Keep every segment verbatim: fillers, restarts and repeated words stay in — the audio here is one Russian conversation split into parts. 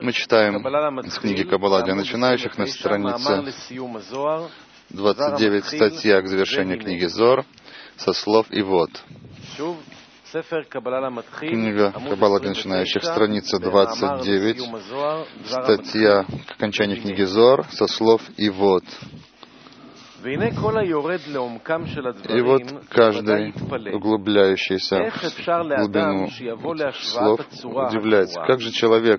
Мы читаем из книги Каббала для начинающих на странице двадцать девять, статья к завершению книги Зор, со слов «И вот». Книга Каббала для начинающих, страница двадцать девять, статья к окончанию книги Зор, со слов «И вот». И вот каждый, углубляющийся в глубину слов, удивляется, как же человек,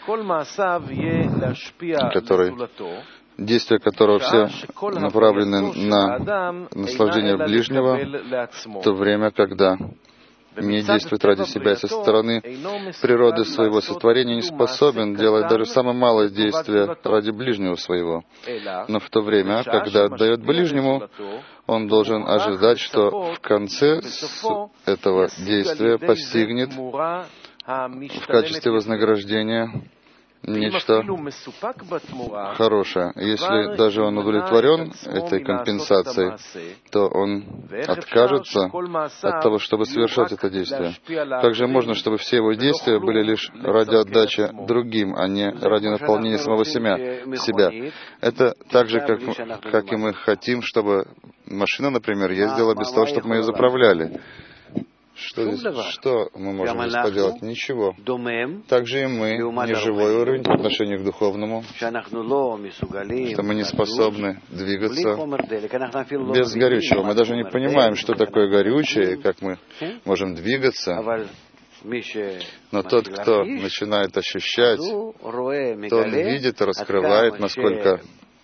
который, действия которого все направлены на наслаждение ближнего, в то время, когда не действует ради себя и со стороны природы своего сотворения, не способен делать даже самое малое действие ради ближнего своего. Но в то время, когда отдает ближнему, он должен ожидать, что в конце этого действия постигнет в качестве вознаграждения нечто хорошее. Если даже он удовлетворен этой компенсацией, то он откажется от того, чтобы совершать это действие. Также можно, чтобы все его действия были лишь ради отдачи другим, а не ради наполнения самого себя. Это так же, как, как и мы хотим, чтобы машина, например, ездила без того, чтобы мы ее заправляли. Что, здесь, что мы можем здесь поделать? Ничего. Также и мы, неживой уровень по отношению к духовному, что мы не способны двигаться без горючего. Мы даже не понимаем, что такое горючее, как мы можем двигаться. Но тот, кто начинает ощущать, то он видит и раскрывает, насколько,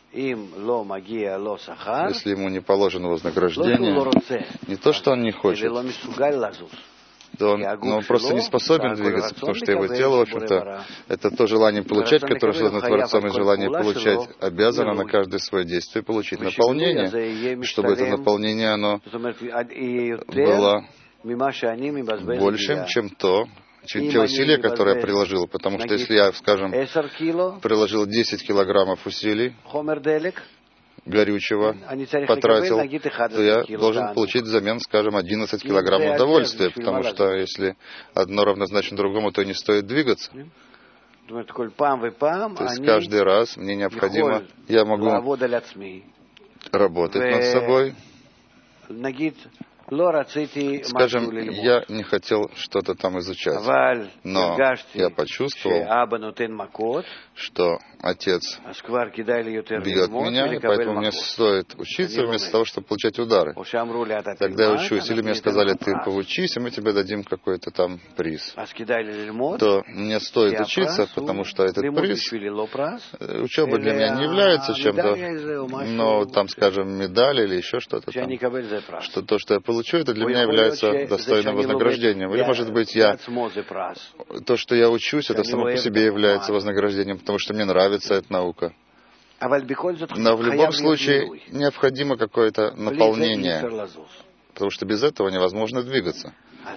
если ему не положено вознаграждение, не то, что он не хочет, то он, но он просто не способен двигаться, потому что его тело, в общем-то, это то желание получать, которое создано Творцом, и желание получать обязано на каждое свое действие получить наполнение, чтобы это наполнение, оно было большим, чем то, те усилия, которые я приложил. Потому что если я, скажем, приложил десять килограммов усилий, горючего потратил, то я должен получить взамен, скажем, одиннадцать килограммов удовольствия, потому что если одно равнозначно другому, то не стоит двигаться. То есть каждый раз мне необходимо, я могу работать над собой. Скажем, я не хотел что-то там изучать, но я почувствовал, что отец бьет меня, и поэтому мне стоит учиться вместо того, чтобы получать удары. Тогда я учусь, или мне сказали, ты поучись, и мы тебе дадим какой-то там приз. То мне стоит учиться, потому что этот приз, учеба для меня не является чем-то, но там, скажем, медаль или еще что-то там, что то, что я получил, это для меня является достойным вознаграждением. Или, может быть, я то, что я учусь, это само по себе является вознаграждением, потому что мне нравится эта наука. Но в любом случае необходимо какое-то наполнение, потому что без этого невозможно двигаться.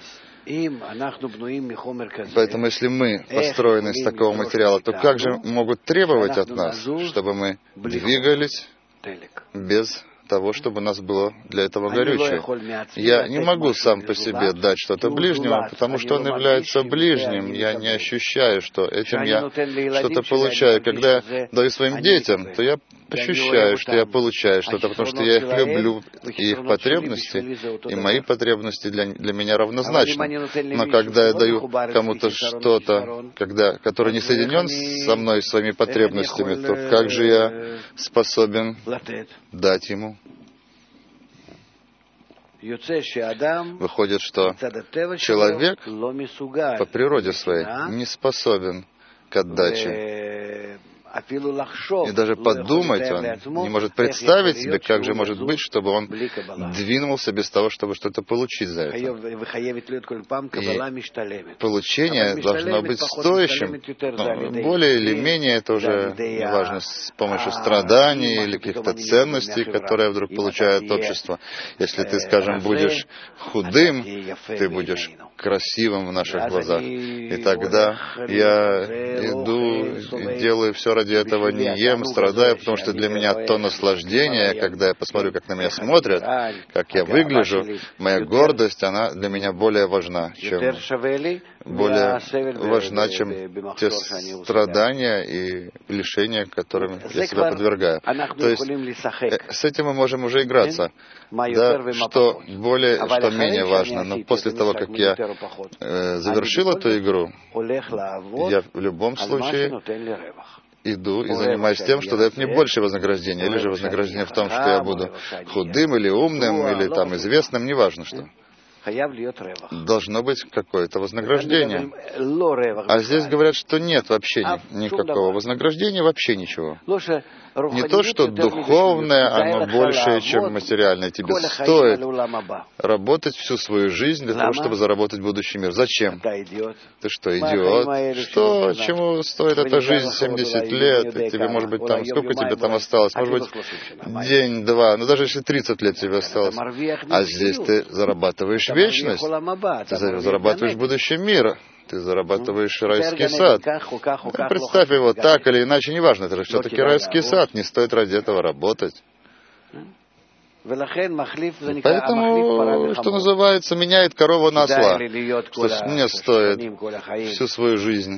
Поэтому, если мы построены из такого материала, то как же могут требовать от нас, чтобы мы двигались без того, чтобы у нас было для этого горючее? Я не могу сам по себе дать что-то ближнему, потому что он является ближним. Я не ощущаю, что этим я что-то получаю. Когда я даю своим детям, то я ощущаю, что я получаю что-то, потому что я их люблю, и их потребности, и мои потребности для, для меня равнозначны. Но когда я даю кому-то что-то, когда, который не соединен со мной, своими потребностями, то как же я способен дать ему? Выходит, что человек по природе своей не способен к отдаче. И даже подумать он не может представить себе, как же может быть, чтобы он двинулся без того, чтобы что-то получить за это. И получение должно быть стоящим, но более или менее это уже неважно, с помощью страданий или каких-то ценностей, которые вдруг получает общество. Если ты, скажем, будешь худым, ты будешь красивым в наших глазах. И тогда я иду и делаю все ради этого, не ем, страдаю, потому что для меня то наслаждение, когда я посмотрю, как на меня смотрят, как я выгляжу, моя гордость, она для меня более важна, чем более важна, чем те страдания и лишения, которым я себя подвергаю. То есть с этим мы можем уже играться, да, что более, что менее важно. Но после того, как я э, завершил эту игру, я в любом случае иду и занимаюсь тем, что дает мне больше вознаграждения, или же вознаграждение в том, что я буду худым или умным, или там известным, неважно что. Должно быть какое-то вознаграждение. А здесь говорят, что нет вообще ни, никакого вознаграждения, вообще ничего. Не то, что духовное, оно большее, чем материальное. Тебе стоит работать всю свою жизнь для того, чтобы заработать будущий мир. Зачем? Ты что, идиот? Что, чему стоит эта жизнь семьдесят лет? И тебе, может быть, там, сколько тебе там осталось? Может быть, день, два, ну даже если тридцать лет тебе осталось. А здесь ты зарабатываешь вечность. Ты зарабатываешь будущий мир. Ты зарабатываешь райский сад. Ну, представь его так или иначе, неважно, это же все-таки райский сад, не стоит ради этого работать. Поэтому, что называется, меняет корову на осла. Что мне стоит всю свою жизнь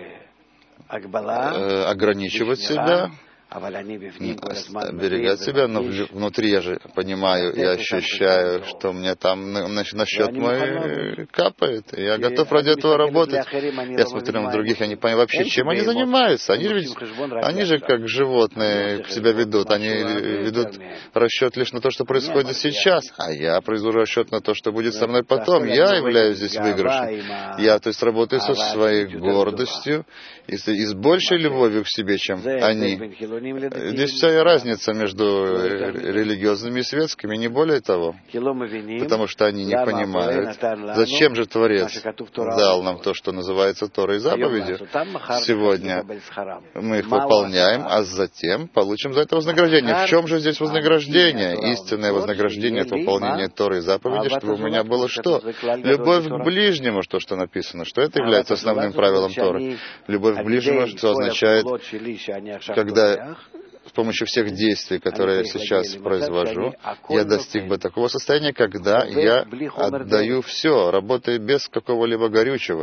э, ограничивать себя, оберегать себя, но внутри я же понимаю и ощущаю, что мне там на, на счет мой капает. И я готов ради этого работать. Я смотрю на других, я не понимаю вообще, чем они занимаются. Они ведь, они же как животные себя ведут. Они ведут расчет лишь на то, что происходит сейчас. А я произвожу расчет на то, что будет со мной потом. Я являюсь здесь выигрышем. Я, то есть, работаю со своей гордостью и с большей любовью к себе, чем они. Здесь вся разница между религиозными и светскими, не более того. Потому что они не понимают, зачем же Творец дал нам то, что называется Торой и заповедью. Сегодня мы их выполняем, а затем получим за это вознаграждение. В чем же здесь вознаграждение? Истинное вознаграждение — это выполнение Торы и заповеди, чтобы у меня было что? Любовь к ближнему, то, что написано, что это является основным правилом Торы. Любовь к ближнему, что означает, когда с помощью всех действий, которые я сейчас произвожу, я достиг бы такого состояния, когда я отдаю все, работая без какого-либо горючего.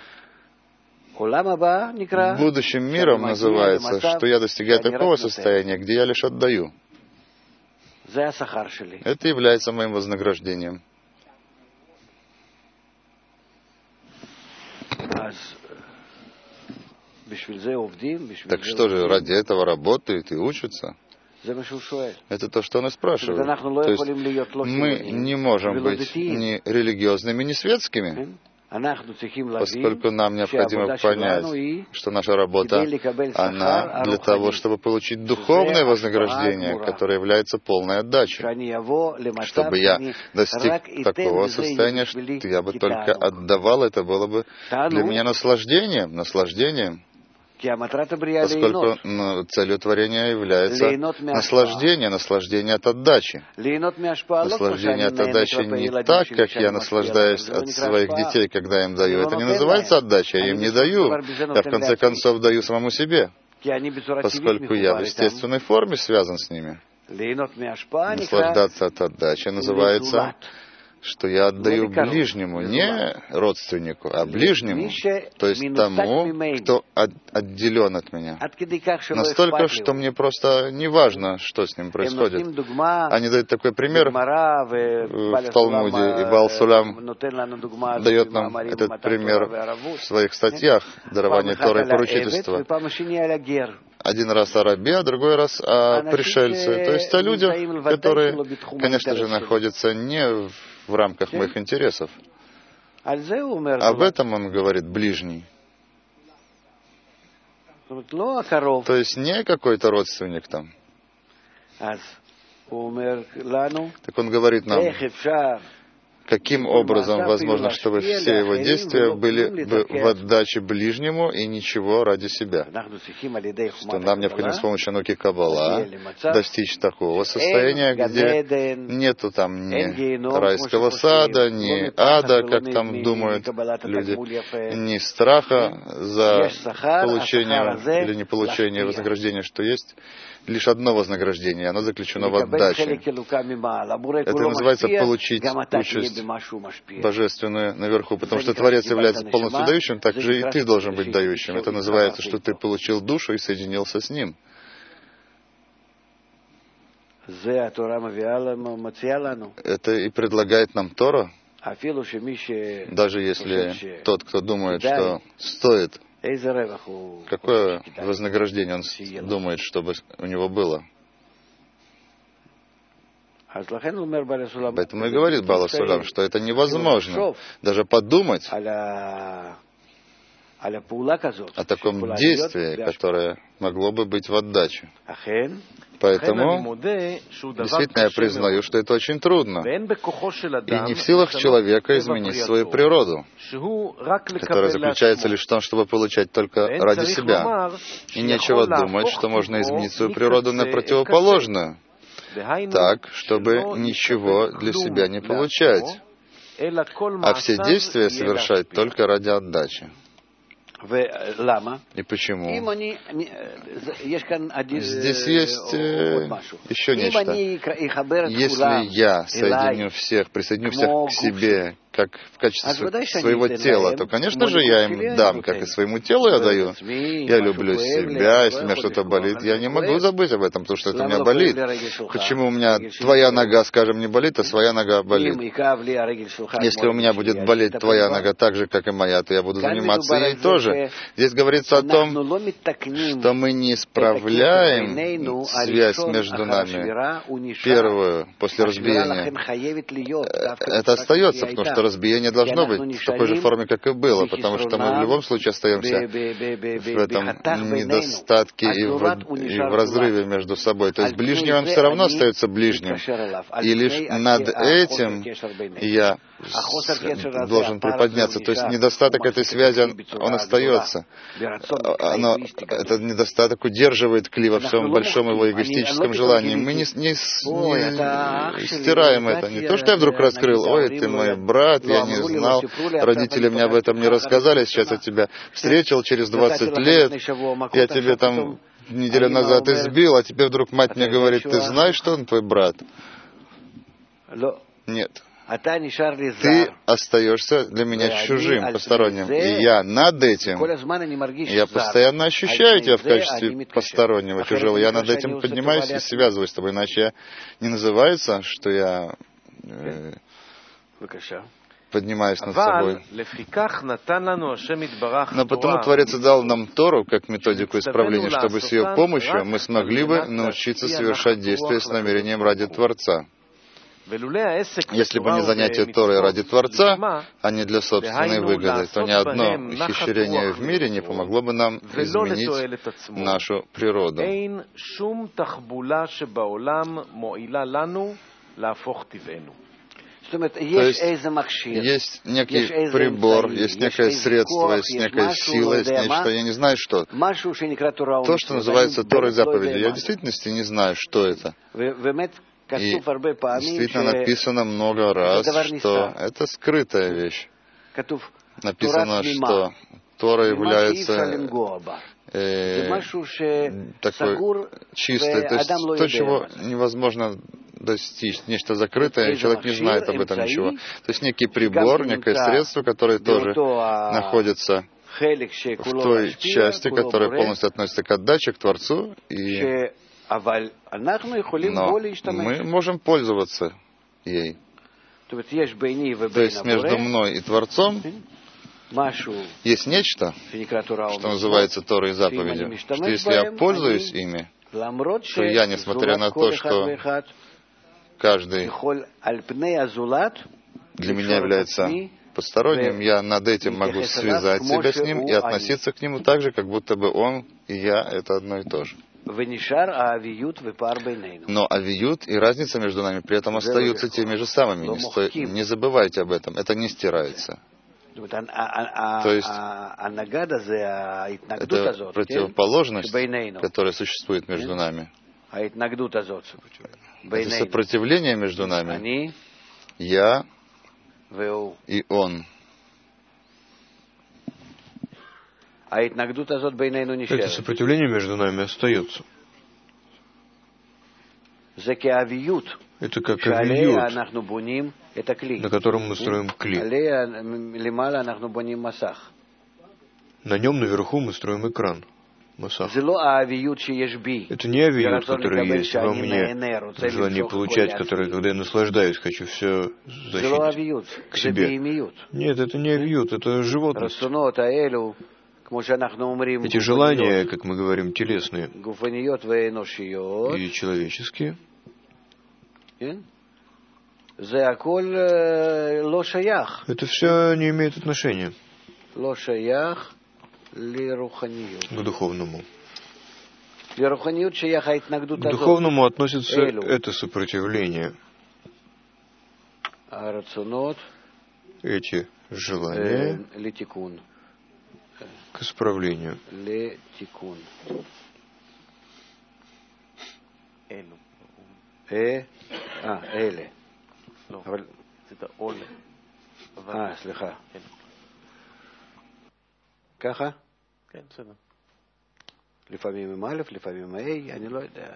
Будущим миром называется, что я достигаю такого состояния, где я лишь отдаю. Это является моим вознаграждением. Так что же, ради этого работают и учатся? Это то, что он и спрашивает. То есть мы не можем быть ни религиозными, ни светскими, поскольку нам необходимо понять, что наша работа, она для того, чтобы получить духовное вознаграждение, которое является полной отдачей. Чтобы я достиг такого состояния, что я бы только отдавал, это было бы для меня наслаждением, наслаждением. Поскольку ну, целью творения является наслаждение, наслаждение от отдачи. Наслаждение от отдачи не так, как я наслаждаюсь от своих детей, когда я им даю. Это не называется отдача, я им не даю. Я в конце концов даю самому себе, поскольку я в естественной форме связан с ними. Наслаждаться от отдачи называется, что я отдаю ближнему, не родственнику, а ближнему, то есть тому, кто от, отделен от меня. Настолько, что мне просто не важно, что с ним происходит. Они дают такой пример в Талмуде, и Баал Сулам дает нам этот пример в своих статьях «Дарование Торы и поручительства». Один раз о рабе, а другой раз о пришельце. То есть о людях, которые, конечно же, находятся не в в рамках моих интересов. Об этом он говорит ближний. То есть не какой-то родственник там. Так он говорит нам, каким образом возможно, чтобы все его действия были бы в отдаче ближнему и ничего ради себя. Что нам необходимо с помощью науки Каббала достичь такого состояния, где нету там ни райского сада, ни ада, как там думают люди, ни страха за получение или не получение вознаграждения, что есть лишь одно вознаграждение, оно заключено в отдаче. Это называется получить участь божественное наверху, потому что Творец является полностью дающим, так же и ты должен быть дающим. Это называется, что ты получил душу и соединился с Ним. Это и предлагает нам Тора, даже если тот, кто думает, что стоит, какое вознаграждение он думает, чтобы у него было. Поэтому и говорит Баал ха-Сулам, что это невозможно даже подумать о таком действии, которое могло бы быть в отдачу. Поэтому, действительно, я признаю, что это очень трудно. И не в силах человека изменить свою природу, которая заключается лишь в том, чтобы получать только ради себя. И нечего думать, что можно изменить свою природу на противоположную, так, чтобы ничего для себя не получать, а все действия совершать только ради отдачи. И почему? Здесь есть э, еще нечто. Если я соединю всех, присоединю всех к себе, как в качестве своего тела, то, конечно же, я им дам, как и своему телу я даю. Я люблю себя, если у меня что-то болит, я не могу забыть об этом, потому что это у меня болит. Почему у меня твоя нога, скажем, не болит, а своя нога болит? Если у меня будет болеть твоя нога так же, как и моя, то я буду заниматься ей тоже. Здесь говорится о том, что мы не исправляем связь между нами, первую, после разбиения. Это остается, потому что разбиение должно быть в такой же форме, как и было, потому что мы в любом случае остаемся в этом недостатке и в, и в разрыве между собой. То есть ближний, он все равно остается ближним. И лишь над этим я должен приподняться. То есть недостаток этой связи, он, он остается. Оно, этот недостаток удерживает Кли во всем большом его эгоистическом желании. Мы не, не, не стираем это. Не то, что я вдруг раскрыл, ой, ты мой брат, я не знал, родители мне об этом не рассказали, сейчас я тебя встретил через двадцать лет, я тебе там неделю назад избил, а теперь вдруг мать мне говорит, ты знаешь, что он твой брат? Нет. Ты остаешься для меня чужим, посторонним. И я над этим, я постоянно ощущаю тебя в качестве постороннего, чужого. Я над этим поднимаюсь и связываюсь с тобой, иначе я не называется, что я э, поднимаюсь над собой. Но потому Творец дал нам Тору как методику исправления, чтобы с ее помощью мы смогли бы научиться совершать действия с намерением ради Творца. Если бы не занятие Торой ради Творца, а не для собственной выгоды, то ни одно ухищрение в мире не помогло бы нам изменить нашу природу. То есть есть некий прибор, есть некое средство, есть некая сила, есть нечто, я не знаю что. То, что называется Торой заповедью, я в действительности не знаю, что это. И действительно написано много раз, что это скрытая вещь. Написано, что Тора является э, такой чистой, то есть то, чего невозможно достичь, нечто закрытое, и человек не знает об этом ничего. То есть некий прибор, некое средство, которое тоже находится в той части, которая полностью относится к отдаче, к Творцу, и но мы можем пользоваться ей. То есть между мной и Творцом есть нечто, что называется Торой и заповедью, что если я пользуюсь ими, то я, несмотря на то, что каждый для меня является посторонним, я над этим могу связать себя с ним и относиться к нему так же, как будто бы он и я — это одно и то же. Но авиют и разница между нами при этом остаются теми же самыми. Не, сто... не забывайте об этом. Это не стирается. То есть это противоположность, которая существует между нами. Это сопротивление между нами. Я и он. Это сопротивление между нами остается. Это как авиют, на котором мы строим кли. На нем наверху мы строим экран. Масах. Это не авиют, который есть во мне, желание получать, которое, когда я наслаждаюсь, хочу все защитить к себе. Нет, это не авиют, это животность. Эти желания, как мы говорим, телесные и человеческие, это все не имеет отношения к духовному. К духовному относится это сопротивление. Эти желания к исправлению. Э, а, эли. А, слиха. ככה? כן, בסדר. לפעמים עם א', לפעמים עם ה', אני לא יודע.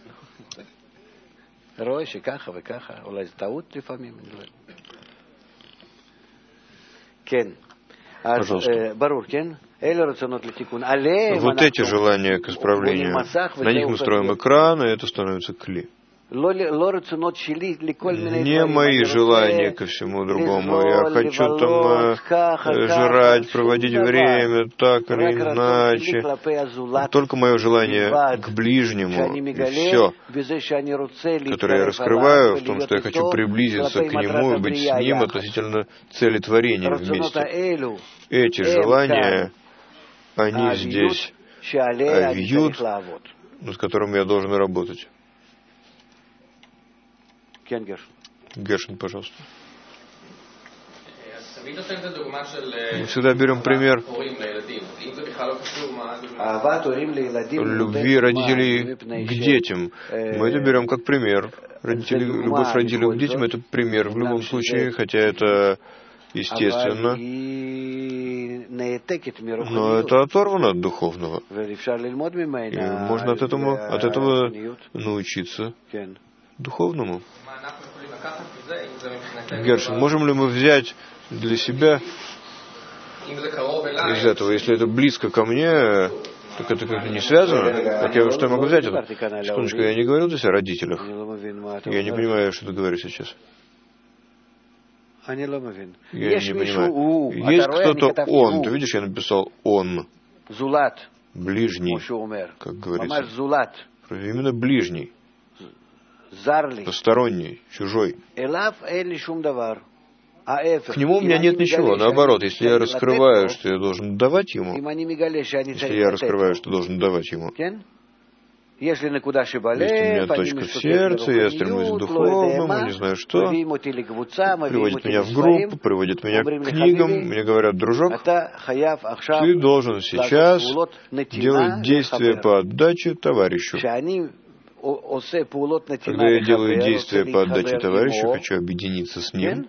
רואה שככה וככה, אולי זה טעות לפעמים, אני לא יודע. כן. אז ברור, כן? אלה רצונות לתיקון. עליהם вот эти желания к исправлению. На них мы строим экран, и это становится кли. Не мои желания ко всему другому. Я хочу там жрать, проводить время, так или иначе. Только мое желание к ближнему, и все, которое я раскрываю в том, что я хочу приблизиться к нему и быть с ним относительно цели творения вместе. Эти желания, они здесь авиют, над которым я должен работать. Гершин, пожалуйста. Мы всегда берем пример любви родителей к детям. Мы это берем как пример. Родители, любовь родителей к детям — это пример в любом случае, хотя это естественно, но это оторвано от духовного. И можно от этого, от этого научиться духовному. Гершин, можем ли мы взять для себя из этого, если это близко ко мне, так это как-то не связано? Так я, что я могу взять это? Секундочку, я не говорил здесь о родителях. Я не понимаю, что ты говоришь сейчас. Я не понимаю. Есть кто-то он. Ты видишь, я написал он. Ближний, как говорится. Именно ближний. Посторонний, чужой. К нему у меня нет ничего. Наоборот, если я раскрываю, что я должен давать ему, если я раскрываю, что должен давать ему, есть у меня точка в сердце, я стремлюсь к духовному, не знаю что, приводит меня в группу, приводит меня к книгам, мне говорят: дружок, ты должен сейчас делать действия по отдаче товарищу. Когда я делаю действия по отдаче товарищу, хочу объединиться с ним.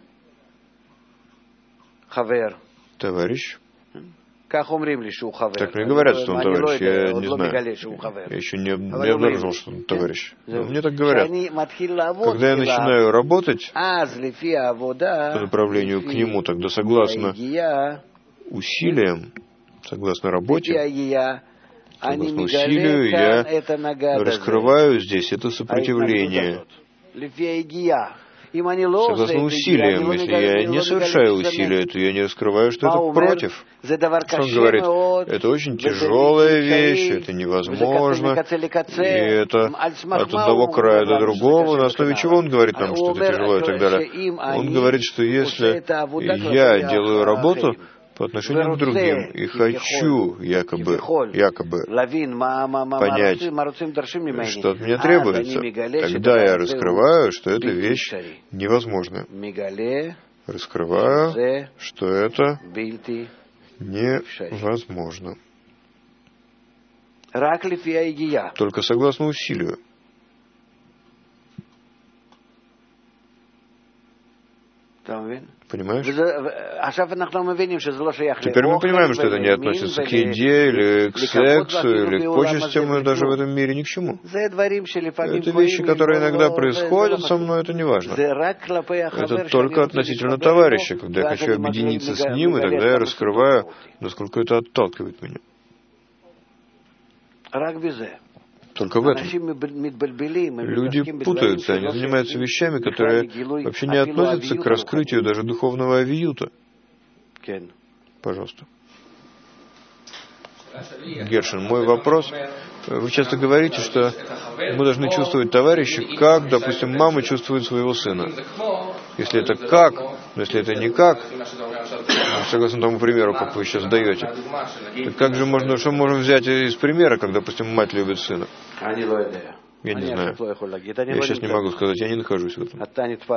Товарищ. Так мне говорят, что он товарищ. Я не знаю. Я еще не, не обнаружил, что он товарищ. Но мне так говорят. Когда я начинаю работать по направлению к нему, тогда согласно усилиям, согласно работе, согласно усилию, я раскрываю здесь это сопротивление. Согласно усилиям, если я не совершаю усилия, то я не раскрываю, что это против. Он говорит: это очень тяжелая вещь, это невозможно, и это от одного края до другого. На основе чего он говорит нам, что это тяжело и так далее? Он говорит, что если я делаю работу по отношению к другим и хочу якобы, якобы понять, что от меня требуется, тогда я раскрываю, что эта вещь невозможна. Раскрываю, что это невозможно. Только согласно усилию. Понимаете? Понимаешь? Теперь мы понимаем, что это не относится к еде, или к сексу, или к почестям, и даже в этом мире ни к чему. Это вещи, которые иногда происходят со мной, это не важно. Это только относительно товарища, когда я хочу объединиться с ним, и тогда я раскрываю, насколько это отталкивает меня. Только в этом. Люди путаются, они занимаются вещами, которые вообще не относятся к раскрытию даже духовного авиюта. Пожалуйста. Гершин, мой вопрос. Вы часто говорите, что мы должны чувствовать товарища, как, допустим, мама чувствует своего сына. Если это как, но если это не как, согласно тому примеру, как вы сейчас даете, то как же можно, что мы можем взять из примера, как, допустим, мать любит сына? Я не знаю. Я сейчас не могу сказать, я не нахожусь в этом.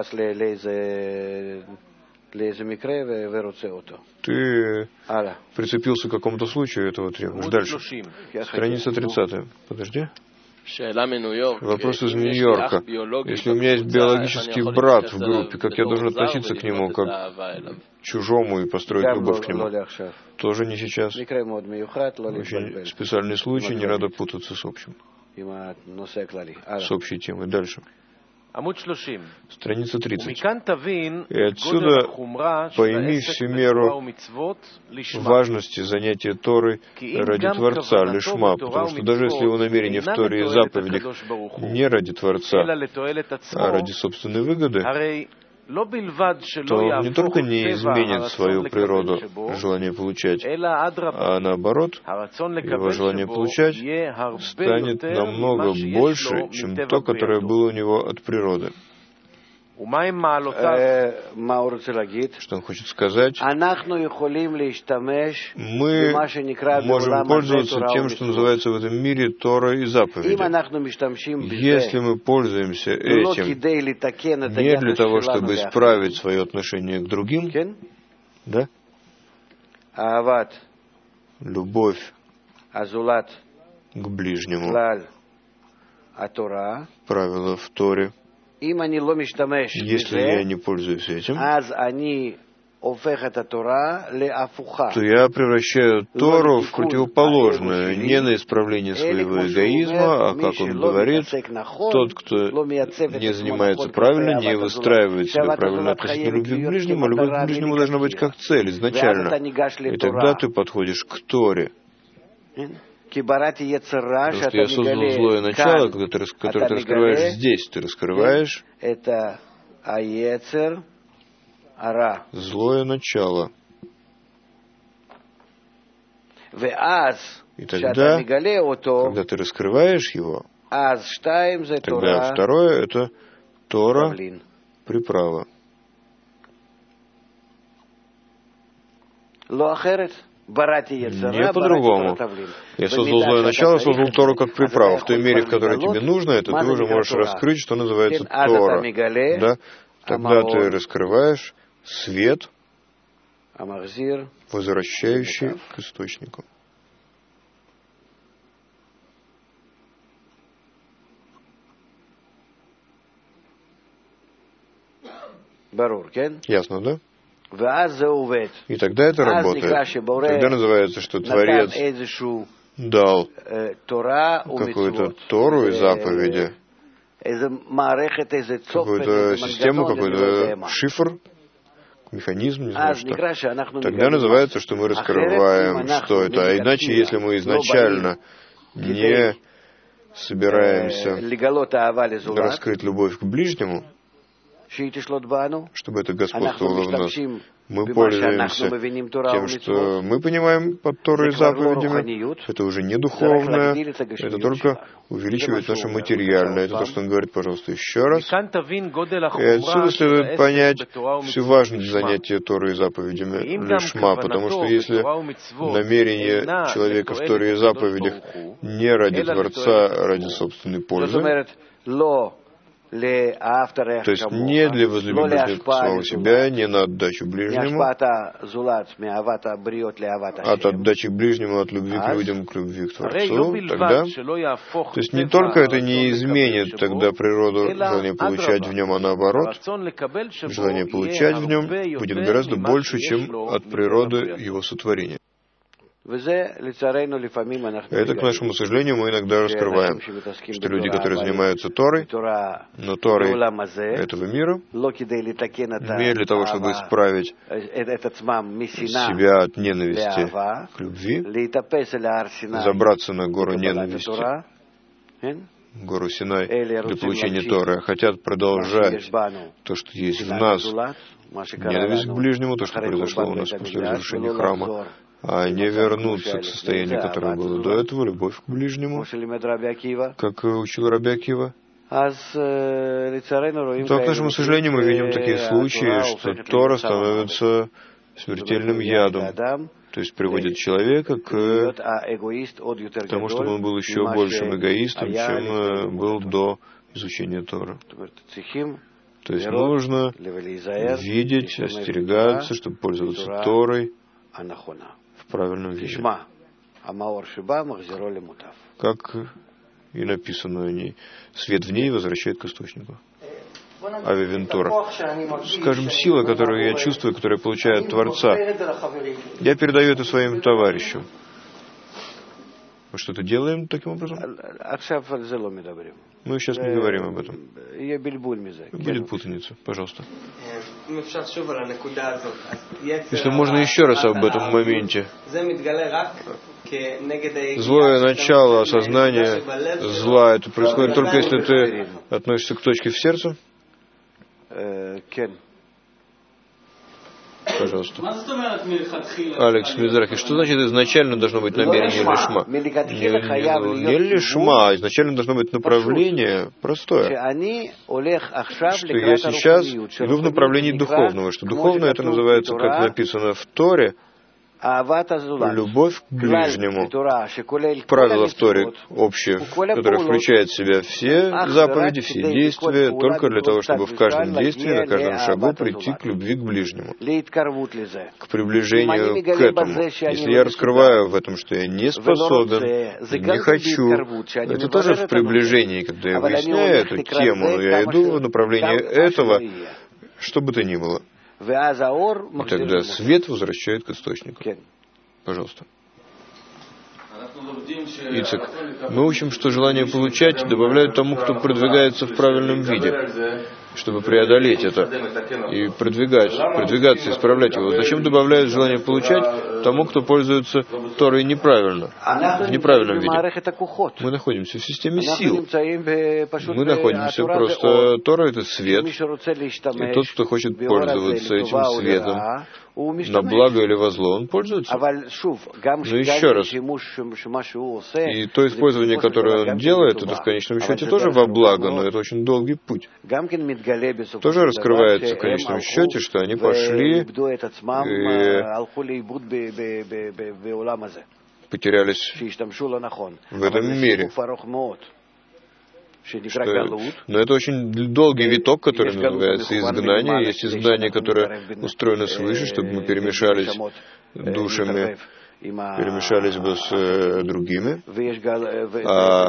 Ты прицепился к какому-то случаю, этого требуешь. Дальше. Страница тридцатая. Подожди. Вопрос из Нью-Йорка. Если у меня есть биологический брат в группе, как я должен относиться к нему, как к чужому, и построить любовь к нему? Тоже не сейчас. Очень специальный случай, не надо путаться с общим. С общей темой. Дальше. Страница тридцать. И отсюда пойми всю меру важности занятия Торой ради Творца, лишма, потому что даже если его намерение в Торе и заповедях не ради Творца, а ради собственной выгоды, то он не только не изменит свою природу, желание получать, а наоборот, его желание получать станет намного больше, чем то, которое было у него от природы. Что он хочет сказать? Мы можем пользоваться тем, что называется в этом мире Тора и заповеди. Если мы пользуемся этим не для того, чтобы исправить свое отношение к другим, да? Любовь к ближнему, правила в Торе. Если я не пользуюсь этим, то я превращаю Тору в противоположное, не на исправление своего эгоизма, а, как он говорит, тот, кто не занимается правильно, не выстраивает себя правильно относительно любви к ближнему, а любовь к ближнему должна быть как цель изначально. И тогда ты подходишь к Торе. Потому что я создал злое начало, которое, которое ты раскрываешь здесь. Ты раскрываешь злое начало. И тогда, когда ты раскрываешь его, тогда второе — это Тора, приправа. Не по-другому. Я создал злое начало, создал Тору как приправу. В той мере, в которой тебе нужно, это ты уже можешь раскрыть, что называется Тора. Да? Тогда ты раскрываешь свет, возвращающий к источнику. Ясно, да? И тогда это работает. Тогда называется, что Творец дал какую-то Тору и заповеди, какую-то систему, какой-то шифр, механизм, не знаю что. Тогда называется, что мы раскрываем, что это. А иначе, если мы изначально не собираемся раскрыть любовь к ближнему, чтобы это господствовало в нас, мы пользуемся тем, что мы понимаем под Торой и заповедями. Это уже не духовное, это только увеличивает наше материальное. Это то, что он говорит, пожалуйста, еще раз. И отсюда следует понять всю важность занятия Торой и заповедями лишма, потому что если намерение человека в Торе и заповедях не ради Творца, а ради собственной пользы, То есть не для возлюбленного самого себя, не на отдачу ближнему, от отдачи ближнему, от любви к людям, к любви к Творцу, тогда, то есть не только это не изменит тогда природу желания получать в нем, а наоборот, желание получать в нем будет гораздо больше, чем от природы его сотворения. Это, к нашему сожалению, мы иногда раскрываем, что люди, которые занимаются Торой, но Торой этого мира, не для того, чтобы исправить себя от ненависти к любви, забраться на гору ненависти, гору Синай для получения Торы, а хотят продолжать то, что есть в нас, ненависть к ближнему, то, что произошло у нас после разрушения храма, а не вернуться к состоянию, которое было до этого, любовь к ближнему, как учил Раби Акива. То, к нашему сожалению, мы видим такие случаи, что Тора становится смертельным ядом, то есть приводит человека к тому, чтобы он был еще большим эгоистом, чем был до изучения Торы. То есть нужно видеть, остерегаться, чтобы пользоваться Торой в правильном виде. Как и написано о ней. Свет в ней возвращает к источнику. Ави Вентура. Скажем, сила, которую я чувствую, которую я получаю от Творца, я передаю это своим товарищам. Мы что-то делаем таким образом? Мы сейчас не говорим об этом. Будет путаница. Пожалуйста. Если можно еще раз об этом моменте. Злое начало осознания зла, это происходит только если ты относишься к точке в сердце? Пожалуйста. Алекс Мизрахи, что значит изначально должно быть намерение лишма? Не, не, не лишма, а изначально должно быть направление простое. Что я сейчас иду в направлении духовного, что духовное это называется, как написано в Торе, любовь к ближнему. Правило в Торе общее, которое включает в себя все заповеди, все действия, только для того, чтобы в каждом действии, на каждом шагу прийти к любви к ближнему, к приближению к этому. Если я раскрываю в этом, что я не способен, не хочу, это тоже в приближении, когда я выясняю эту тему, но я иду в направлении этого, что бы то ни было. И тогда свет возвращает к источнику. Пожалуйста. Ицек, мы учим, что желание получать добавляют тому, кто продвигается в правильном виде, чтобы преодолеть это и продвигать, продвигаться, исправлять его. Зачем добавляют желание получать тому, кто пользуется Торой неправильно, в неправильном виде? Мы находимся в системе сил. Мы находимся просто... Тора — это свет. И тот, кто хочет пользоваться этим светом на благо или во зло, он пользуется. Но еще раз, и то использование, которое он делает, это в конечном счете тоже во благо, но это очень долгий путь. Тоже раскрывается в конечном счете, что они пошли и потерялись в этом мире. Что, но это очень долгий виток, который называется изгнание. Есть изгнание, которое устроено свыше, чтобы мы перемешались душами, перемешались бы с э, другими. А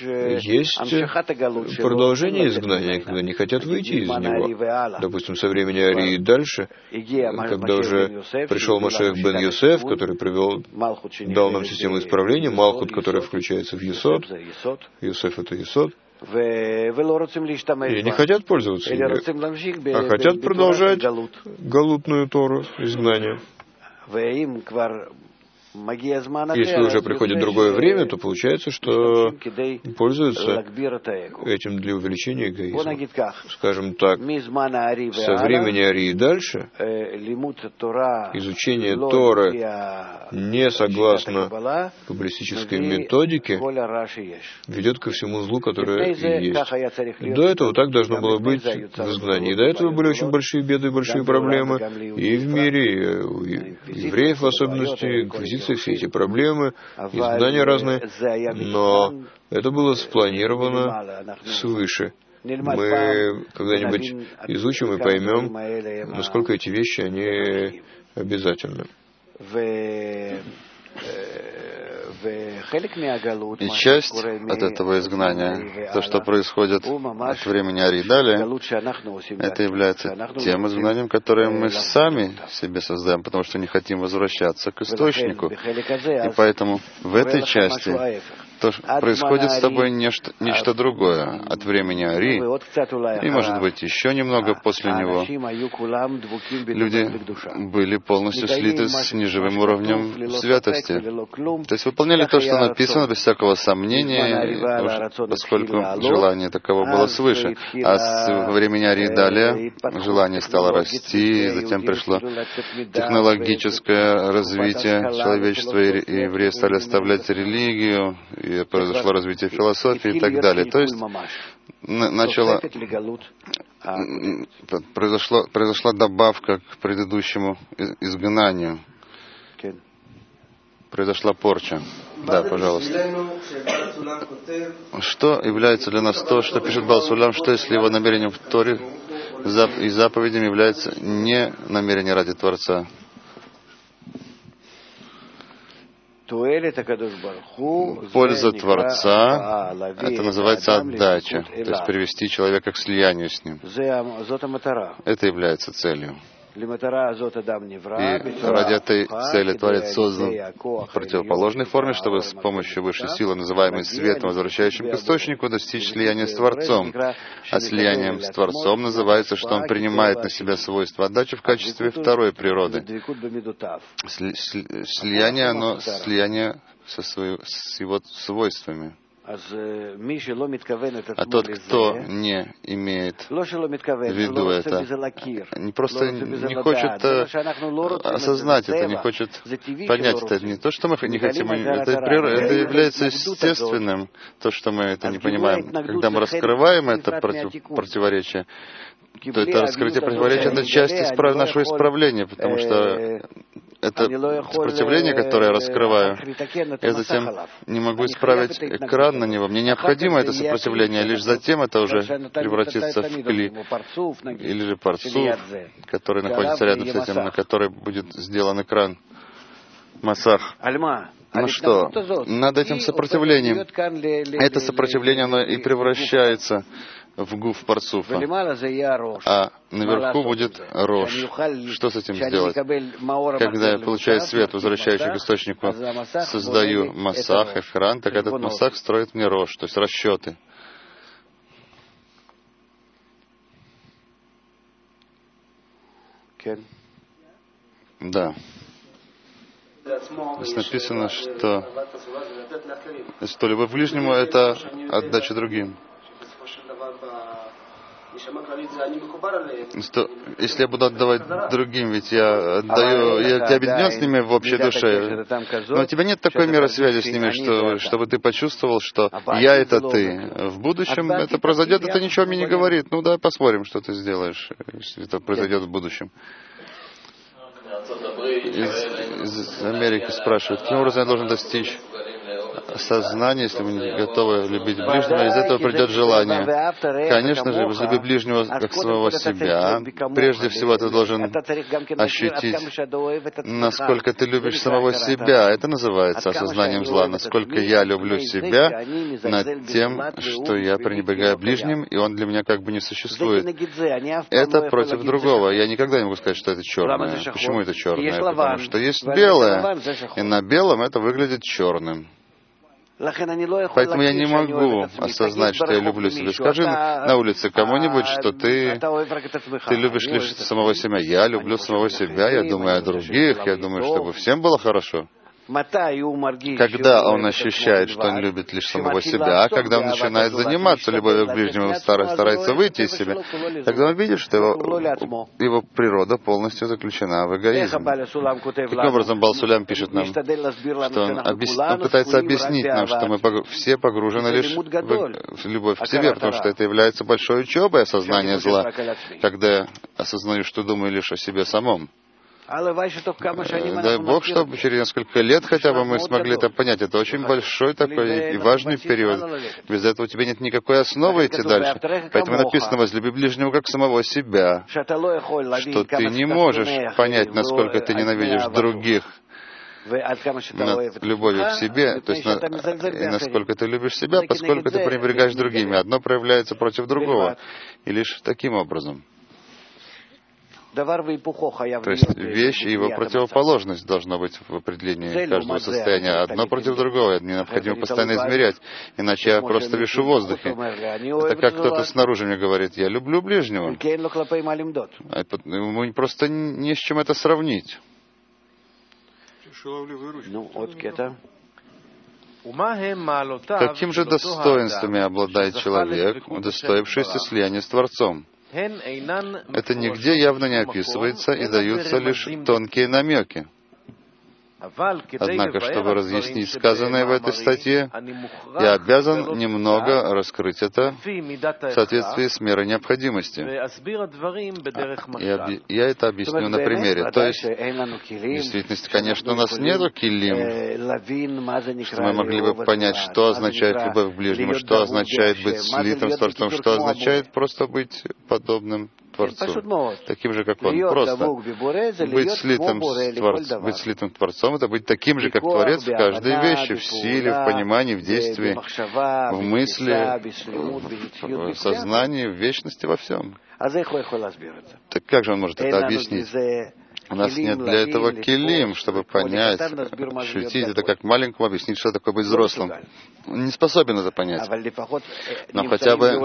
есть продолжение изгнания, когда не хотят выйти из него. Допустим, со времени Арии и дальше, когда уже пришел Машиах бен Йосеф, который привел, дал нам систему исправления, Малхут, которая включается в Есод. Йосеф — это Есод. И не хотят пользоваться ею, а хотят продолжать галутную Тору, изгнание. Если уже приходит другое время, то получается, что пользуются этим для увеличения эгоизма. Скажем так, со времени Арии и дальше изучение Торы не согласно каббалистической методике ведет ко всему злу, которое и есть. До этого так должно было быть в изгнании. И до этого были очень большие беды и большие проблемы и в мире, и у евреев в особенности, инквизиции, все эти проблемы, изгнания разные, но это было спланировано свыше. Мы когда-нибудь изучим и поймем, насколько эти вещи, они обязательны. И часть от этого изгнания, то, что происходит от времени Ари далее, это является тем изгнанием, которое мы сами себе создаем, потому что не хотим возвращаться к источнику. И поэтому в этой части то, происходит с тобой нечто, нечто другое от времени Ари, и, может быть, еще немного после него. Люди были полностью слиты с неживым уровнем святости. То есть выполняли то, что написано, без всякого сомнения, поскольку желание таково было свыше. А с времени Ари далее желание стало расти, затем пришло технологическое развитие человечества, и евреи стали оставлять религию, и произошло развитие философии и так далее. То есть начало, произошло, произошла добавка к предыдущему изгнанию. Произошла порча. Да, пожалуйста. Что является для нас то, что пишет Баал Сулам, что если его намерением в Торе и заповедям является не намерение ради Творца? Польза Творца, это называется отдача, то есть привести человека к слиянию с ним. Это является целью. И ради этой цели Творец создан в противоположной форме, чтобы с помощью высшей силы, называемой светом, возвращающим к источнику, достичь слияния с Творцом. А слиянием с Творцом называется, что он принимает на себя свойства отдачи в качестве второй природы. Слияние, оно слияние со свою, с его свойствами. А тот, кто не имеет в виду это, не просто не хочет осознать это, не хочет понять это. Это не то, что мы не хотим, это, это является естественным, то, что мы это не понимаем. Когда мы раскрываем это против, противоречие, то это раскрытие противоречия — это часть исправ... нашего исправления, потому что это сопротивление, которое я раскрываю, я затем не могу исправить экран на него. Мне необходимо это сопротивление, лишь затем это уже превратится в кли, или же парцуф, который находится рядом с этим, на который будет сделан экран, масах. Ну что, над этим сопротивлением, это сопротивление, оно и превращается в гуф парцуфа, а наверху будет рожь. Что с этим сделать? Когда я получаю свет, возвращающий к источнику, создаю масах, экран, так этот масах строит мне рожь, то есть расчеты. Да. Здесь написано, что, что любовь к ближнему — это отдача другим. Что, если я буду отдавать другим, ведь я отдаю, я, я объединен с ними в общей душе. Но у тебя нет такой меры связи с ними, что, чтобы ты почувствовал, что я — это ты. В будущем это произойдет, это ничего мне не говорит. Ну давай посмотрим, что ты сделаешь, если это произойдет в будущем. Из, из Америки спрашивают, каким образом я должен достичь сознания, если мы не готовы любить ближнего, из этого придет желание. Конечно же, возлюби ближнего как самого себя. Прежде всего, ты должен ощутить, насколько ты любишь самого себя. Это называется осознанием зла. Насколько я люблю себя над тем, что я пренебрегаю ближним, и он для меня как бы не существует. Это против другого. Я никогда не могу сказать, что это черное. Почему это черное? Потому что есть белое, и на белом это выглядит черным. Поэтому я не могу осознать, что я люблю себя. Скажи на улице кому-нибудь, что ты, ты любишь лишь самого себя. Я люблю самого себя, я думаю о других, я думаю, чтобы всем было хорошо. Когда он ощущает, что он любит лишь самого себя, а когда он начинает заниматься любовью к ближнему, старается выйти из себя, тогда он видит, что его, его природа полностью заключена в эгоизм. Каким образом Баал Сулам пишет нам, что он, объяс... он пытается объяснить нам, что мы пог... все погружены лишь в... в любовь к себе, потому что это является большой учебой осознания зла, когда я осознаю, что думаю лишь о себе самом. Дай Бог, чтобы через несколько лет хотя бы мы смогли это понять. Это очень большой такой и важный период. Без этого у тебя нет никакой основы идти дальше. Поэтому написано: возлюби ближнего как самого себя. Что ты не можешь понять, насколько ты ненавидишь других над любовью к себе, то есть на, и насколько ты любишь себя, поскольку ты пренебрегаешь другими. Одно проявляется против другого. И лишь таким образом. То есть вещь и его противоположность должна быть в определении каждого состояния. Одно против другого. Это необходимо постоянно измерять. Иначе я просто вишу в воздухе. Это как кто-то снаружи мне говорит: я люблю ближнего. Ему просто не с чем это сравнить. Каким же достоинствами обладает человек, удостоившийся слияния с Творцом? Это нигде явно не описывается, и даются лишь тонкие намеки. Однако, чтобы разъяснить сказанное в этой статье, я обязан немного раскрыть это в соответствии с мерой необходимости. Я, я это объясню на примере. То есть, в действительности, конечно, у нас нет килим, что мы могли бы понять, что означает любовь к ближнему, что означает быть слитым с Творцом, что означает просто быть подобным Творцу, таким же, как Он. Просто быть слитым с Творцом, быть слитым Творцом — это быть таким же, как Творец в каждой вещи, в силе, в понимании, в действии, в мысли, в сознании, в вечности, во всем. Так как же он может это объяснить? У нас нет для этого килим, чтобы понять, ощутить. Это как маленькому объяснить, что такое быть взрослым. Он не способен это понять. Но хотя бы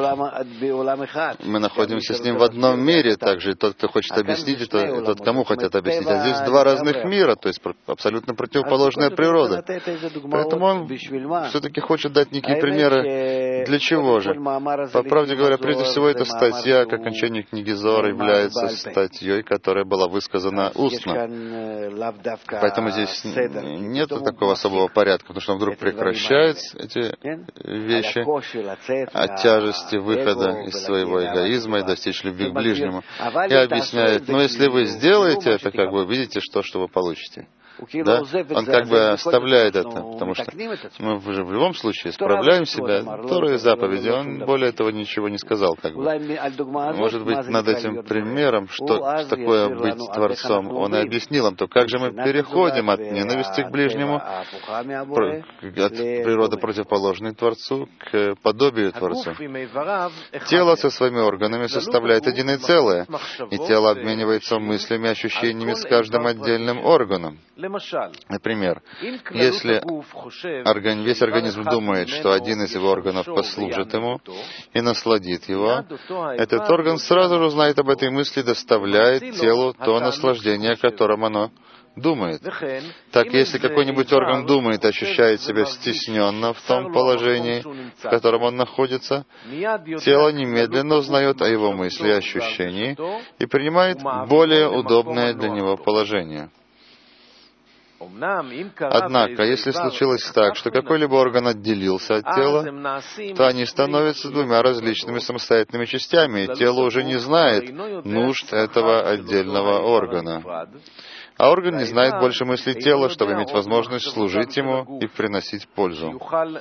мы находимся с ним в одном мире. Также тот, кто хочет объяснить, это, и тот, кому хотят объяснить. А здесь два разных мира, то есть абсолютно противоположная природа. Поэтому он все-таки хочет дать некие примеры. Для чего же? По правде говоря, прежде всего, эта статья к окончанию книги Зоар является статьей, которая была высказана устно. Поэтому здесь нет такого особого порядка, потому что он вдруг прекращает эти вещи от тяжести выхода из своего эгоизма и достичь любви к ближнему. И объясняет: ну, если вы сделаете это, как бы видите, что, что вы получите. Да? Он как бы оставляет это, потому что мы же в любом случае исправляем себя. Тора и заповеди, он более этого ничего не сказал. Как бы. Может быть, над этим примером, что такое быть Творцом, он и объяснил им, то как же мы переходим от ненависти к ближнему, от природы противоположной Творцу, к подобию Творцу. Тело со своими органами составляет единое целое, и тело обменивается мыслями и ощущениями с каждым отдельным органом. Например, если орган, весь организм думает, что один из его органов послужит ему и насладит его, этот орган сразу же знает об этой мысли и доставляет телу то наслаждение, о котором оно думает. Так, если какой-нибудь орган думает и ощущает себя стесненно в том положении, в котором он находится, тело немедленно узнает о его мысли и ощущении и принимает более удобное для него положение. Однако, если случилось так, что какой-либо орган отделился от тела, то они становятся двумя различными самостоятельными частями, и тело уже не знает нужд этого отдельного органа. А орган не знает больше мыслей тела, чтобы иметь возможность служить ему и приносить пользу.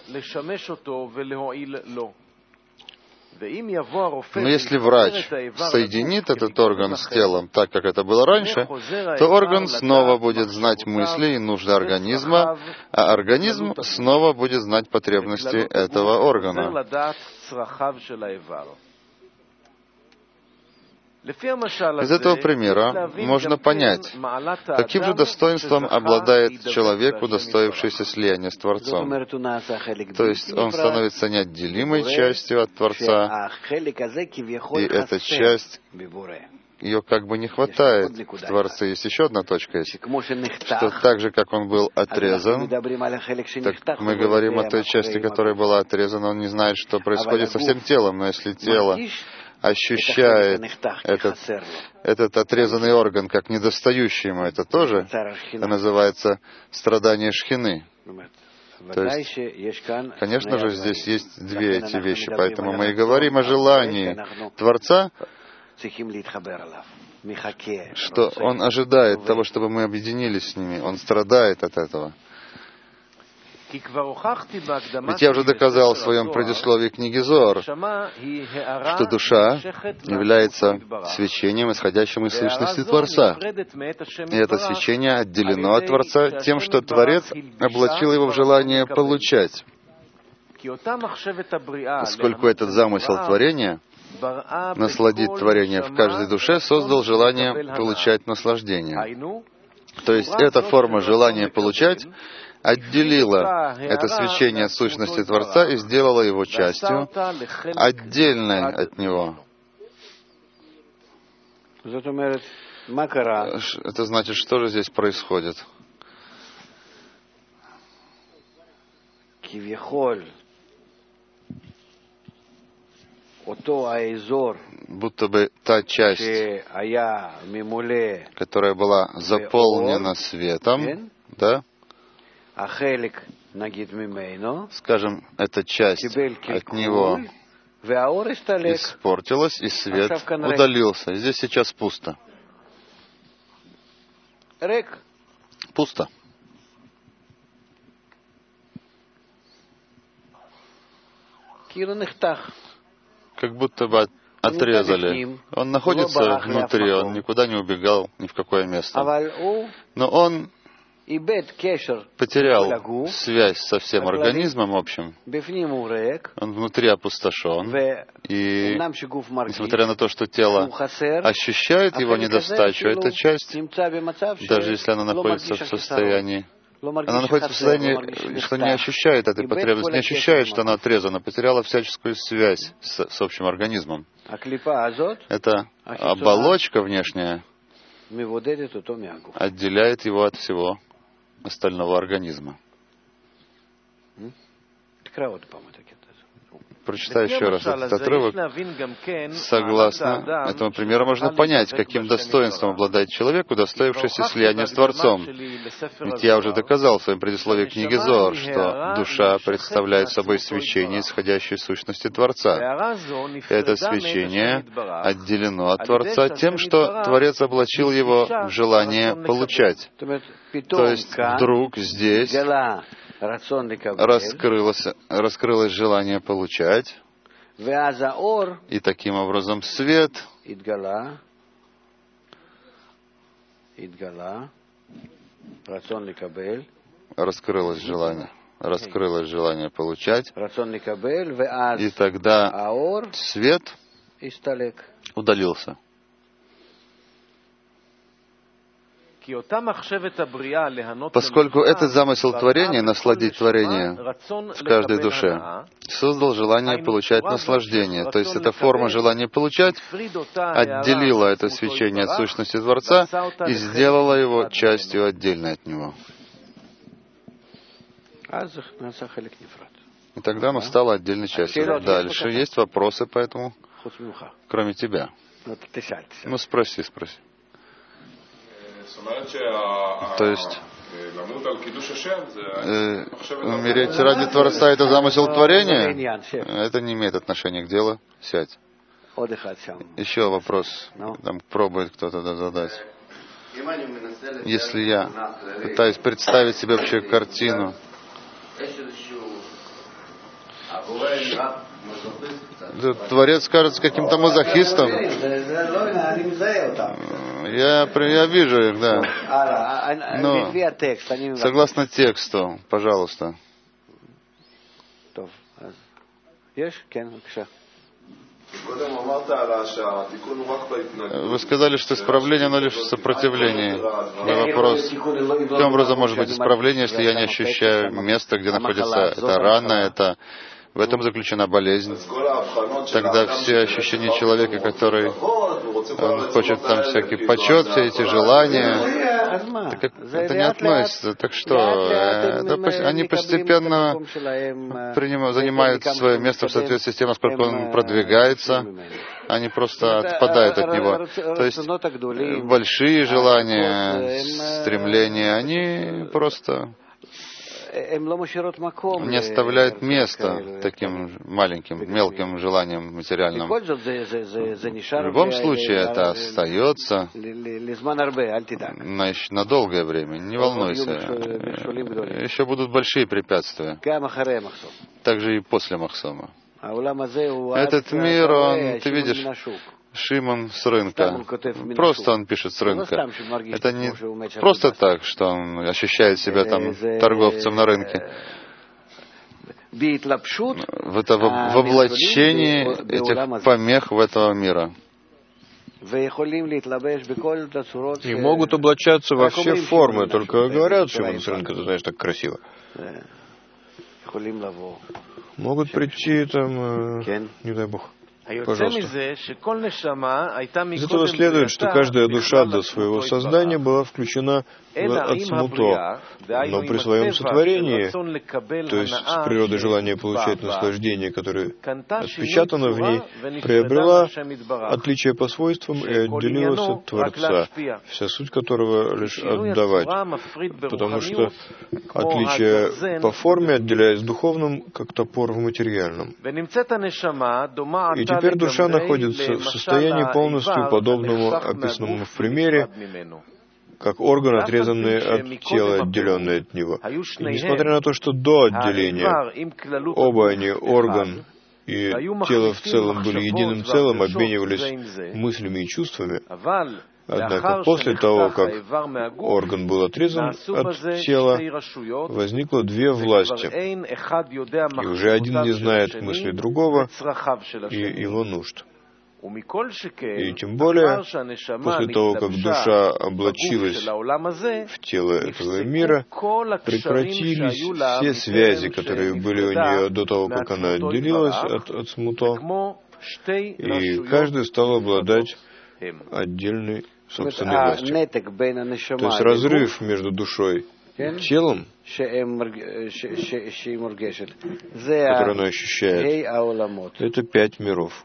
Но если врач соединит этот орган с телом так, как это было раньше, то орган снова будет знать мысли и нужды организма, а организм снова будет знать потребности этого органа. Из этого примера можно понять, каким же достоинством обладает человек, удостоившийся слияния с Творцом. То есть он становится неотделимой частью от Творца, и эта часть, ее как бы не хватает в Творце. Есть еще одна точка, есть, что так же, как он был отрезан, так мы говорим о той части, которая была отрезана, он не знает, что происходит со всем телом, но если тело ощущает этот, этот отрезанный орган как недостающий ему, это тоже это называется страдание шхины. То есть, конечно же, здесь есть две эти вещи, поэтому мы и говорим о желании Творца, что он ожидает того, чтобы мы объединились с ними, он страдает от этого. Ведь я уже доказал в своем предисловии книги Зоар, что душа является свечением, исходящим из сущности Творца. И это свечение отделено от Творца тем, что Творец облачил его в желание получать. Поскольку этот замысел творения, насладить творение в каждой душе, создал желание получать наслаждение. То есть эта форма желания получать отделила это свечение от сущности Творца и сделала его частью, отдельной от него. Это значит, что же здесь происходит? Будто бы та часть, которая была заполнена светом, да, скажем, эта часть от него испортилась, и свет удалился. Здесь сейчас пусто. Пусто. Как будто бы отрезали. Он находится внутри, он никуда не убегал, ни в какое место. Но он потерял связь со всем организмом общим. Он внутри опустошен. И несмотря на то, что тело ощущает его недостачу, эта часть, даже если она находится в состоянии, она находится в состоянии, что не ощущает этой потребности, не ощущает, что она отрезана, потеряла всяческую связь с, с общим организмом. Эта оболочка внешняя отделяет его от всего остального организма. Прочитаю еще раз этот отрывок. Согласно этому примеру, можно понять, каким достоинством обладает человек, удостоившийся слияния с Творцом. Ведь я уже доказал в своем предисловии книги Зоар, что душа представляет собой свечение, исходящее из сущности Творца. Это свечение отделено от Творца тем, что Творец облачил его в желание получать. То есть вдруг здесь раскрылось, раскрылось желание получать, и таким образом свет раскрылось желание, раскрылось желание получать, и тогда свет удалился. Поскольку этот замысел творения, насладить творение в каждой душе, создал желание получать наслаждение. То есть эта форма желания получать отделила это свечение от сущности Творца и сделала его частью отдельной от него. И тогда оно стало отдельной частью. Дальше есть вопросы по этому, кроме тебя? Ну, спроси, спроси. То есть э, умереть ради Творца — это замысел творения? Это не имеет отношения к делу. Сядь. Еще вопрос. Там пробует кто-то задать. Если я пытаюсь представить себе вообще картину, Творец кажется каким-то мазохистом. Я, я вижу их, да. Но согласно тексту, пожалуйста. Вы сказали, что исправление, оно лишь в сопротивлении. Мой вопрос: каким образом может быть исправление, если я не ощущаю места, где находится эта рана, это... В этом заключена болезнь. Тогда все ощущения человека, который он хочет там всякий почет, все эти желания, так это не относится. Так что это, они постепенно приним, занимают свое место в соответствии с тем, насколько он продвигается. Они просто отпадают от него. То есть большие желания, стремления, они просто не оставляет места таким маленьким, мелким желаниям материальным. В любом случае это остается на, на долгое время, не волнуйся. Еще будут большие препятствия, также и после Махсома. Этот мир, он, ты видишь, Шимон с рынка. Просто он пишет с рынка. Это не просто так, что он ощущает себя там торговцем на рынке. В, это, в, в облачении этих помех в этого мира. И могут облачаться во все формы, только говорят, Шимон с рынка, ты знаешь, так красиво. Могут прийти там, не дай Бог. Пожалуйста. Из этого следует, что каждая душа до своего создания была включена в ацмуто, но при своем сотворении, то есть с природой желания получать наслаждение, которое отпечатано в ней, приобрела отличие по свойствам и отделилась от Творца, вся суть которого лишь отдавать, потому что отличие по форме отделяясь духовным, как топор в материальном. И теперь душа находится в состоянии полностью подобному описанному в примере, как орган, отрезанный от тела, отделенный от него. И несмотря на то, что до отделения оба они, орган и тело в целом, были единым целым, обменивались мыслями и чувствами, однако после того, как орган был отрезан от тела, возникло две власти, и уже один не знает мысли другого и его нужд. И тем более, после того, как душа облачилась в тело этого мира, прекратились все связи, которые были у нее до того, как она отделилась от ацмуто, и каждый стал обладать отдельной собственной властью. То есть разрыв между душой и телом, который она ощущает, это пять миров.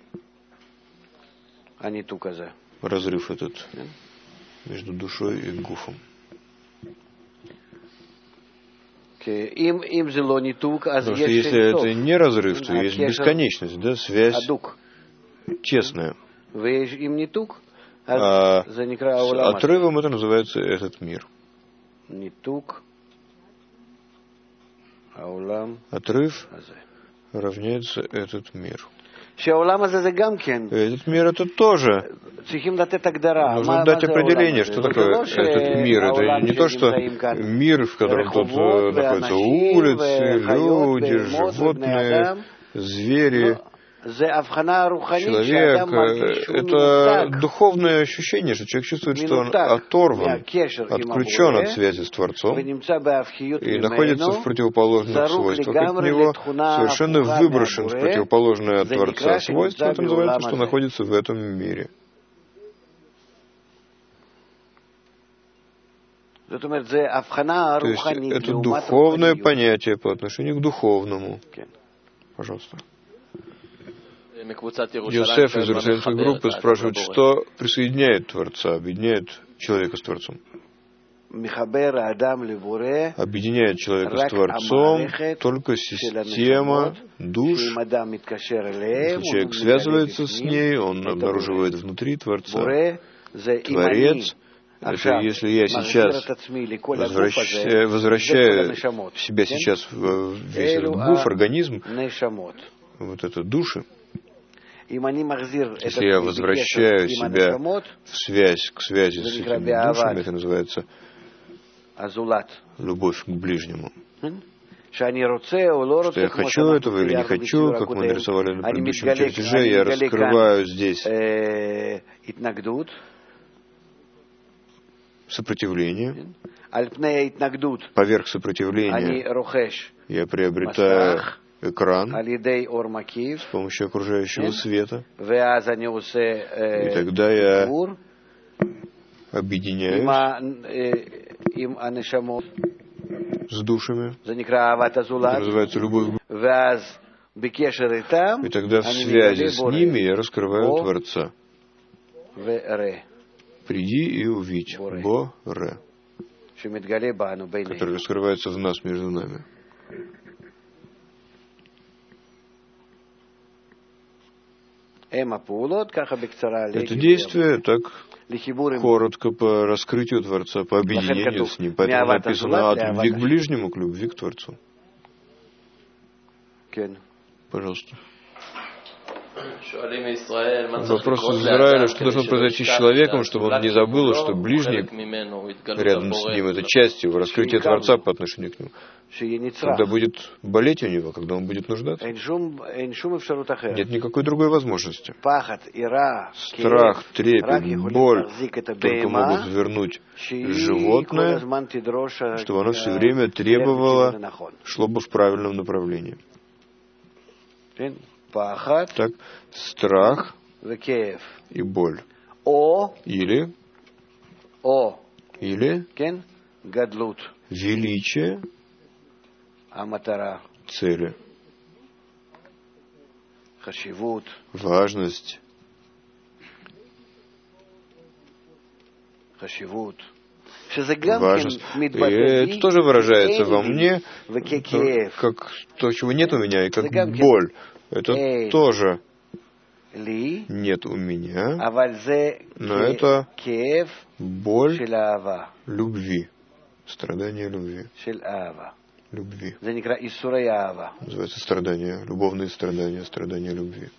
Разрыв этот между душой и гуфом. Потому что если это не разрыв, то есть бесконечность, да, связь тесная. А с отрывом это называется этот мир. Отрыв равняется этот мир. Этот мир это тоже. Нужно дать определение, что такое этот мир. Это не то, что мир, в котором тут находятся улицы, люди, животные, звери, человек. Это духовное ощущение, что человек чувствует, что он оторван, отключен от связи с Творцом и находится в противоположных свойствах от него, совершенно выброшен в противоположное от Творца свойство. Это называется, что находится в этом мире. То есть это духовное понятие по отношению к духовному. Пожалуйста. Йосеф из Иерусалимской группы спрашивает, что присоединяет Творца, объединяет человека с Творцом. Объединяет человека с Творцом только система душ. Если человек связывается с ней, он обнаруживает внутри Творца. Творец — это если я сейчас возвращаю, возвращаю себя сейчас в весь этот гуф, организм, вот это души, если я возвращаю себя в связь, к связи с этими душами, это называется любовь к ближнему. Что я хочу этого или не хочу, как мы нарисовали на предыдущем чертеже, я раскрываю здесь сопротивление. Поверх сопротивления я приобретаю экран с помощью окружающего света. И тогда я объединяюсь с душами. Это называется любовь. И тогда в связи с ними я раскрываю Творца. Приди и увидь. Бо-ре. который раскрывается в нас между нами. Это действие так коротко по раскрытию Творца, по объединению с Ним. Поэтому написано от любви к ближнему, к любви к Творцу. Пожалуйста. Вопрос из Израиля, что должно произойти с человеком, чтобы он не забыл, что ближний рядом с ним — это часть его раскрытия Творца по отношению к нему. Когда будет болеть у него, когда он будет нуждаться. Нет никакой другой возможности. Страх, трепет, боль только могут вернуть животное, чтобы оно все время требовало, шло бы в правильном направлении. Так, страх и боль. Или, или величие цели, важность, важность. И это тоже выражается во мне, как то, чего нет у меня, и как боль. Это тоже нет у меня, но это боль любви, страдание любви. Любви. Называется страдание, любовные страдания, страдания любви.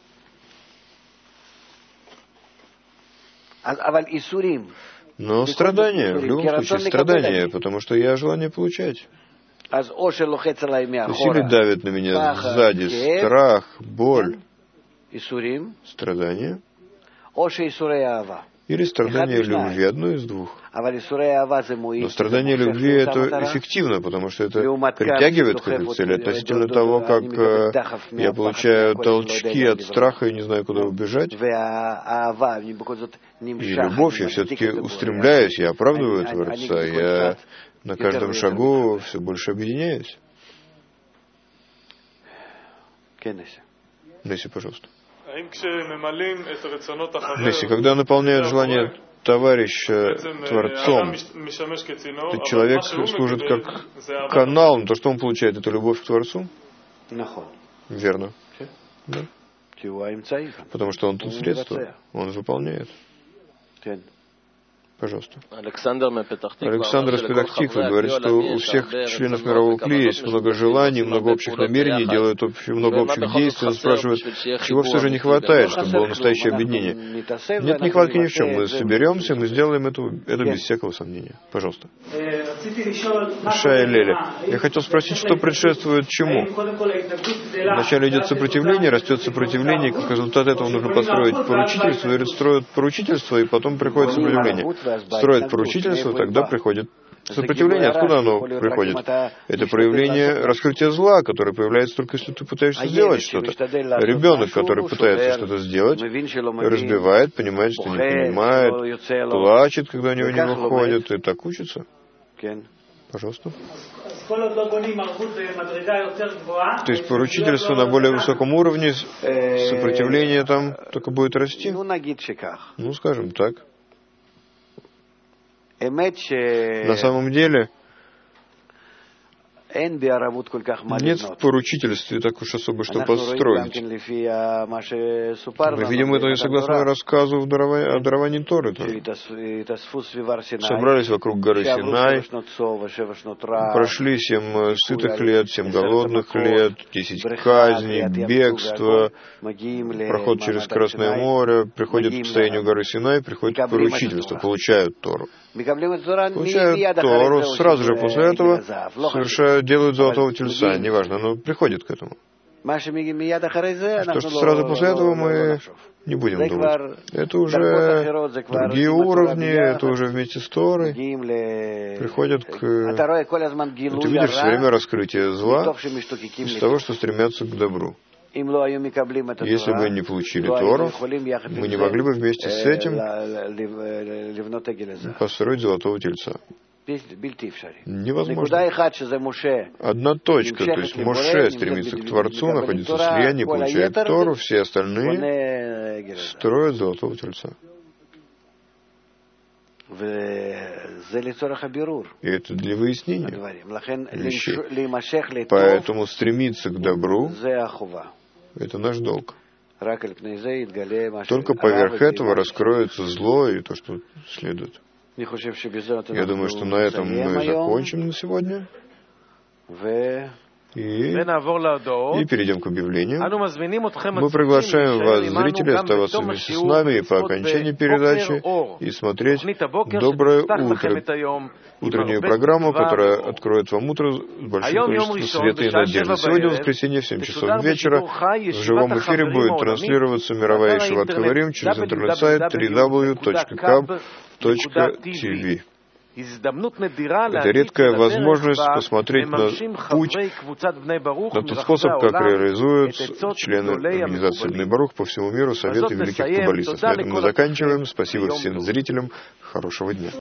Но страдания, в любом случае, страдания, потому что я желание получать. То есть или давит на меня сзади страх, боль, страдания, или страдание любви, одно из двух. Но страдание любви — это эффективно, потому что это притягивает к этой цели относительно того, как я получаю толчки от страха и не знаю, куда убежать. И любовь, я все-таки устремляюсь, я оправдываю Творца, я на каждом шагу все больше объединяюсь. Несси, пожалуйста. Несси, когда наполняют желание товарища Творцом, то человек служит как канал, но то, что он получает, это любовь к Творцу? Верно. Да. Потому что он тут средство, он выполняет. Пожалуйста. Александр из Петах-Тиквы говорит, что у всех членов мирового клея есть много желаний, много общих намерений, делают много общих действий. Он спрашивает, чего все же не хватает, чтобы было настоящее объединение. Нет нехватки ни в чем. Мы соберемся, мы сделаем это, это без всякого сомнения. Пожалуйста. Шая Леля. Я хотел спросить, что предшествует чему? Вначале идет сопротивление, растет сопротивление, как результат этого нужно построить поручительство, и строят поручительство, и потом приходит сопротивление. Строят поручительство, тогда приходит сопротивление. Откуда оно приходит? Это проявление раскрытия зла, которое появляется только если ты пытаешься сделать что-то. Ребенок, который пытается что-то сделать, разбивает, понимает, что не понимает, плачет, когда у него не выходит, и так учится. Пожалуйста. То есть поручительство на более высоком уровне, сопротивление там только будет расти? Ну, скажем так. На самом деле, нет в поручительстве так уж особо что построить. Мы видим это и согласно рассказу в дарова... о даровании Торы тоже. Собрались вокруг горы Синай, прошли семь сытых лет, семь голодных лет, десять казней, бегство, проход через Красное море, приходят к состоянию горы Синай, приходят к поручительству, получают Тору. Получают Тору, сразу же после этого совершают, делают золотого тельца, неважно, но приходит к этому. То, что сразу после этого мы не будем думать. Это уже другие уровни, это уже вместе с Торой приходят к... Ты видишь все время раскрытие зла из того, что стремятся к добру. Если бы не получили Тору, мы не могли бы вместе с этим построить золотого тельца. Невозможно. Одна точка, то есть Моше стремится к Творцу, находится в слиянии, получает Тору, все остальные строят золотого тельца. И это для выяснения вещей. Поэтому стремиться к добру — это наш долг. Только поверх этого раскроется зло и то, что следует. Я думаю, что на этом мы закончим на сегодня. И, и перейдем к объявлению. Мы приглашаем вас, зрители, оставаться вместе с нами и по окончании передачи и смотреть «Доброе утро», утреннюю программу, которая откроет вам утро с большим количеством света и надежды. Сегодня в воскресенье в семь часов вечера в живом эфире будет транслироваться мировая Ешиват Хаварим через интернет-сайт дабл ю дабл ю дабл ю точка каб точка ти ви. Это редкая возможность посмотреть на путь, на тот способ, как реализуют члены организации Бней Барух по всему миру советы великих каббалистов. На этом мы заканчиваем. Спасибо всем зрителям. Хорошего дня.